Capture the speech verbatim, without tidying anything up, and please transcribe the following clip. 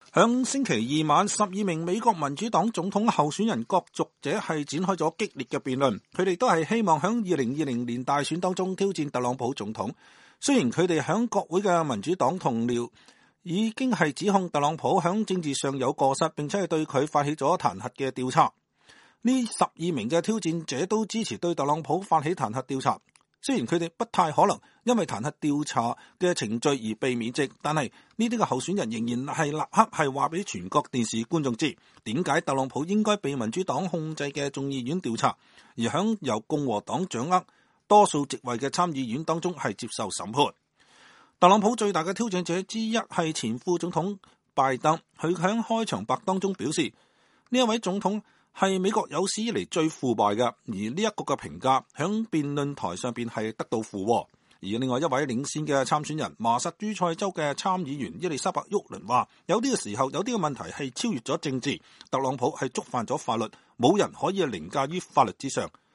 響星期二晚，十二名美國民主黨總統候選人角逐者係展開咗激烈嘅辯論，佢哋都係希望響二零二零年大選當中挑戰特朗普總統。雖然佢哋響國會嘅民主黨同僚已經係指控特朗普響政治上有過失，並且係對佢發起咗彈劾嘅調查。呢十二名嘅挑戰者都支持對特朗普發起彈劾調查。雖然佢哋不太可能因為彈劾調查嘅程序而被免職，但係呢啲嘅候選人仍然係立刻係話俾全國電視觀眾知，點解特朗普應該被民主黨控制嘅眾議院調查，而響由共和黨掌握多數席位嘅參議院當中係接受審判。特朗普最大嘅挑戰者之一係前副總統拜登，佢響開場白當中表示，呢一位總統係美國有史以嚟最腐敗嘅，而呢一個嘅評價響辯論台上邊係得到附和。而另外一位領先嘅參選人麻薩諸塞州嘅參議員伊麗莎白沃倫話，有啲嘅時候有啲嘅問題係超越咗政治，特朗普係觸犯咗法律，冇人可以凌駕於法律之上。